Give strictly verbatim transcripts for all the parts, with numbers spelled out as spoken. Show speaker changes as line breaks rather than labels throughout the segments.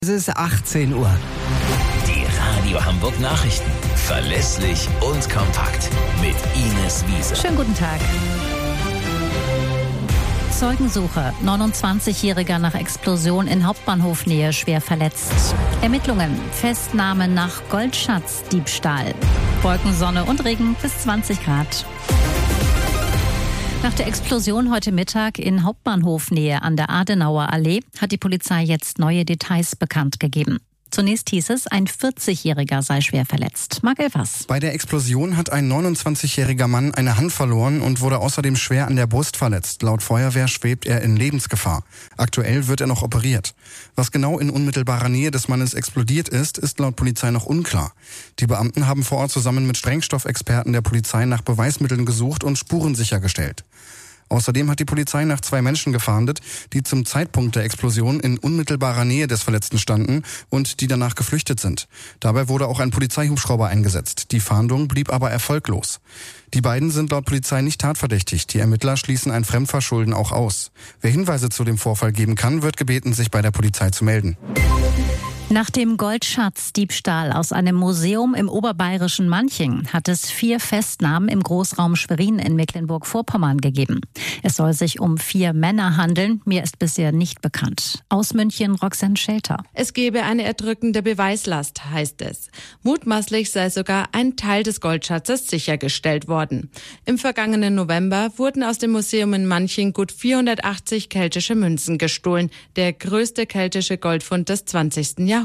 Es ist achtzehn Uhr.
Die Radio Hamburg Nachrichten. Verlässlich und kompakt. Mit Ines Wiese.
Schönen guten Tag. Zeugensuche. neunundzwanzigjähriger nach Explosion in Hauptbahnhofnähe schwer verletzt. Ermittlungen. Festnahme nach Goldschatzdiebstahl. Wolken, Sonne und Regen bis zwanzig Grad. Nach der Explosion heute Mittag in Hauptbahnhofnähe an der Adenauer Allee hat die Polizei jetzt neue Details bekannt gegeben. Zunächst hieß es, ein vierzigjähriger sei schwer verletzt. Marc Elfers.
Bei der Explosion hat ein neunundzwanzigjähriger Mann eine Hand verloren und wurde außerdem schwer an der Brust verletzt. Laut Feuerwehr schwebt er in Lebensgefahr. Aktuell wird er noch operiert. Was genau in unmittelbarer Nähe des Mannes explodiert ist, ist laut Polizei noch unklar. Die Beamten haben vor Ort zusammen mit Sprengstoffexperten der Polizei nach Beweismitteln gesucht und Spuren sichergestellt. Außerdem hat die Polizei nach zwei Menschen gefahndet, die zum Zeitpunkt der Explosion in unmittelbarer Nähe des Verletzten standen und die danach geflüchtet sind. Dabei wurde auch ein Polizeihubschrauber eingesetzt. Die Fahndung blieb aber erfolglos. Die beiden sind laut Polizei nicht tatverdächtig. Die Ermittler schließen ein Fremdverschulden auch aus. Wer Hinweise zu dem Vorfall geben kann, wird gebeten, sich bei der Polizei zu melden.
Nach dem Goldschatzdiebstahl aus einem Museum im oberbayerischen Manching hat es vier Festnahmen im Großraum Schwerin in Mecklenburg-Vorpommern gegeben. Es soll sich um vier Männer handeln. Mehr ist bisher nicht bekannt. Aus München Roxanne Schelter.
Es gebe eine erdrückende Beweislast, heißt es. Mutmaßlich sei sogar ein Teil des Goldschatzes sichergestellt worden. Im vergangenen November wurden aus dem Museum in Manching gut vierhundertachtzig keltische Münzen gestohlen. Der größte keltische Goldfund des zwanzigsten Jahrhunderts.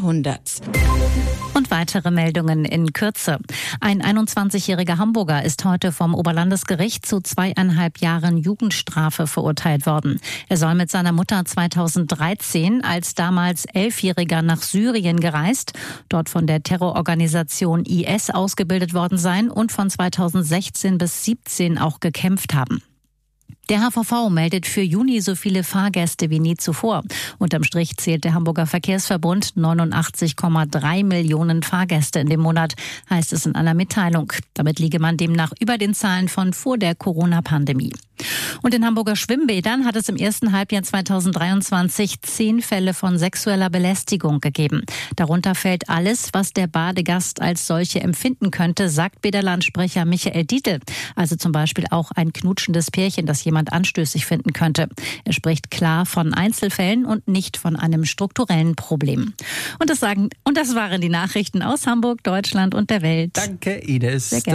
Und weitere Meldungen in Kürze. Ein einundzwanzigjähriger Hamburger ist heute vom Oberlandesgericht zu zweieinhalb Jahren Jugendstrafe verurteilt worden. Er soll mit seiner Mutter zweitausenddreizehn als damals Elfjähriger nach Syrien gereist, dort von der Terrororganisation I S ausgebildet worden sein und von zweitausendsechzehn bis siebzehn auch gekämpft haben. Der H V V meldet für Juni so viele Fahrgäste wie nie zuvor. Unterm Strich zählt der Hamburger Verkehrsverbund neunundachtzig Komma drei Millionen Fahrgäste in dem Monat, heißt es in einer Mitteilung. Damit liege man demnach über den Zahlen von vor der Corona-Pandemie. Und in Hamburger Schwimmbädern hat es im ersten Halbjahr zweitausenddreiundzwanzig zehn Fälle von sexueller Belästigung gegeben. Darunter fällt alles, was der Badegast als solche empfinden könnte, sagt Bäderlandsprecher Michael Dietl. Also zum Beispiel auch ein knutschendes Pärchen, das jemand anstößig finden könnte. Er spricht klar von Einzelfällen und nicht von einem strukturellen Problem. Und das sagen, und das waren die Nachrichten aus Hamburg, Deutschland und der Welt.
Danke, Ines.
Sehr gerne.